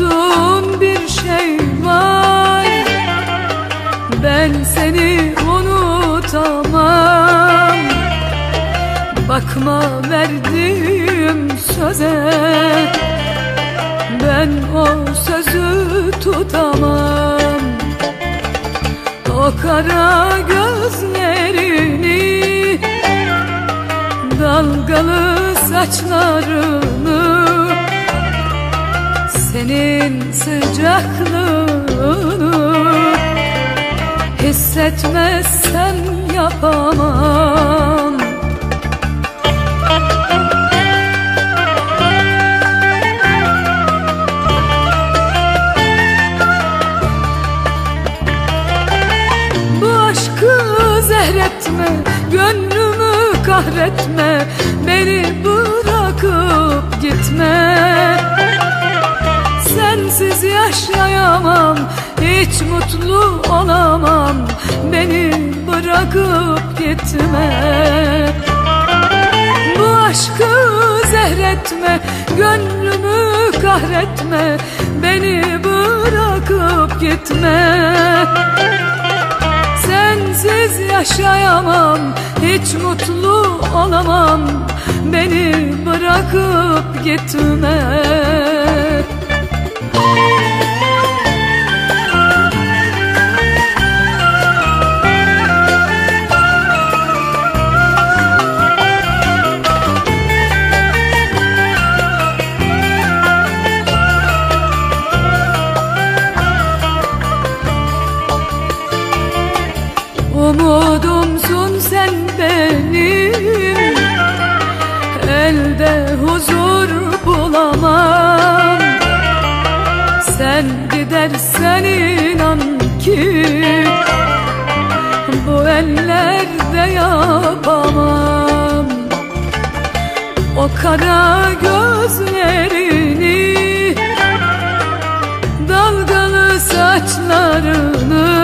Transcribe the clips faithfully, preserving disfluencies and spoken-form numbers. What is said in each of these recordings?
unuttuğum bir şey var. Ben seni unutamam. Bakma verdiğim söze, ben o sözü tutamam. O kara gözlerini, dalgalı saçlarını, senin sıcaklığını hissetmezsem yapamam. Bu aşkı zehretme, gönlümü kahretme, beni bırakıp gitme. Sensiz yaşayamam, hiç mutlu olamam, beni bırakıp gitme. Bu aşkı zehretme, gönlümü kahretme, beni bırakıp gitme. Sensiz yaşayamam, hiç mutlu olamam, beni bırakıp gitme. Umudumsun sen benim, elde huzur bulamam. Sen gidersen inan ki bu ellerde yapamam. O kara gözlerini, dalgalı saçlarını,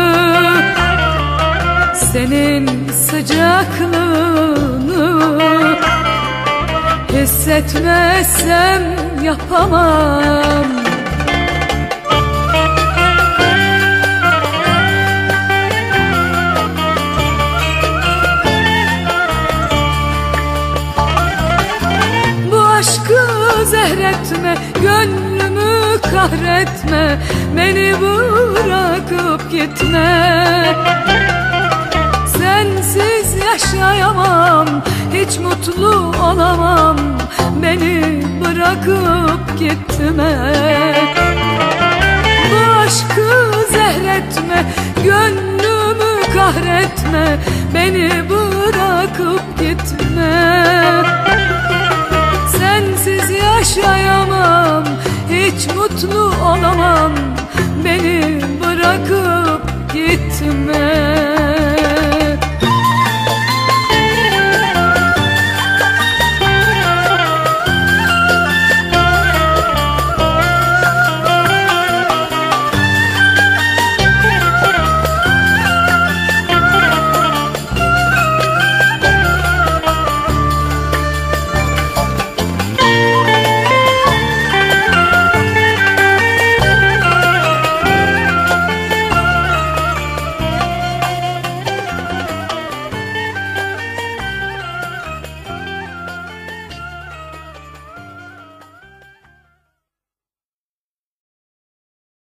senin sıcaklığını hissetmezsem yapamam. Bu aşkı zehretme, gönlümü kahretme, beni bırakıp gitme. Sensiz yaşayamam, hiç mutlu olamam, beni bırakıp gitme. Bu aşkı zehretme, gönlümü kahretme, beni bırakıp gitme. Sensiz yaşayamam, hiç mutlu olamam, beni bırakıp gitme.